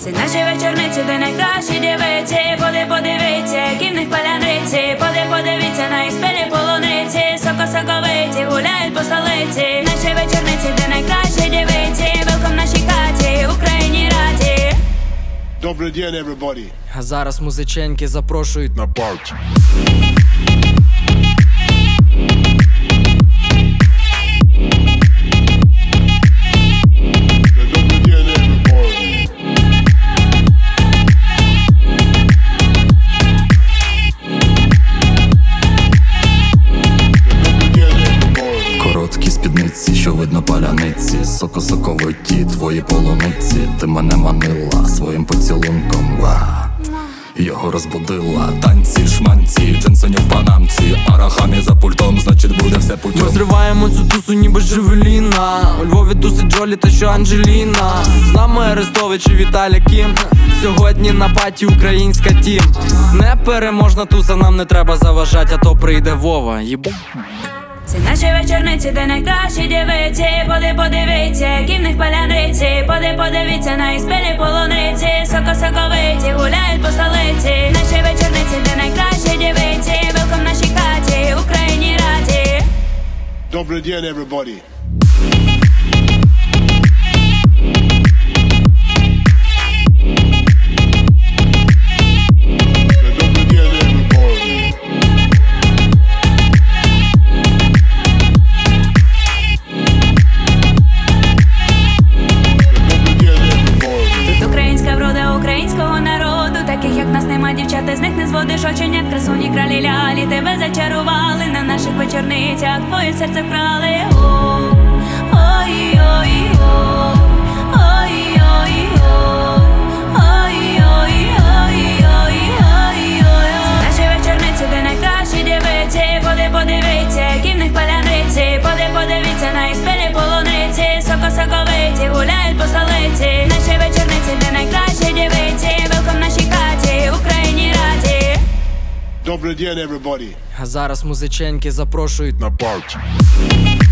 Це наші вечорниці, де найкращі дівиці. Подивіться, які в них паляниці. Подивіться на їх спілі полуниці. Соковиті гуляють по столиці. Наші вечорниці, де найкращі дівиці. Велком в нашій хаті, Україні раді. Добрий день, everybody. А зараз музиченьки запрошують на парті. Короткі спідниці, що видно паляниці. Соковиті твої полуниці. Ти мене манила своїм поцілунком. Його розбудила. Танці, шманці, джинсоні в панамці. Арахамі за пультом, значить буде все путем. Ми зриваємо цю тусу ніби Джевеліна. У Львові тусить Джолі та що Анджеліна. З нами Арестович і Віталя Кім. Сьогодні на паті українська тім. Непереможна туса, нам не треба заважать, а то прийде Вова. Це наші вечорниці, де найкращі дівиці. Подивіться, які в них паляниці. Подивіться на їх спілі полуниці. Соковиті гуляють по столиці. Наші вечорниці, де найкращі дівиці. Велком в нашій хаті, Україні раді. Добрий день, everybody. Українського народу, таких як нас нема, дівчата, з них не зводиш оченят. Красуні кралі лялі, тебе зачарували. На наших вечорницях твоє серце вкрали. Наші вечорниці, де найкращі дівиці. Подивіться, які в них паляниці. Подивіться на їх спілі полуниці. Соковиті гуляють по столиці. Наші вечорниці, де найкращі дівиці. Велком в нашій хаті, Україні раді. Добрий день, everybody. А зараз музиченьки запрошують на парті.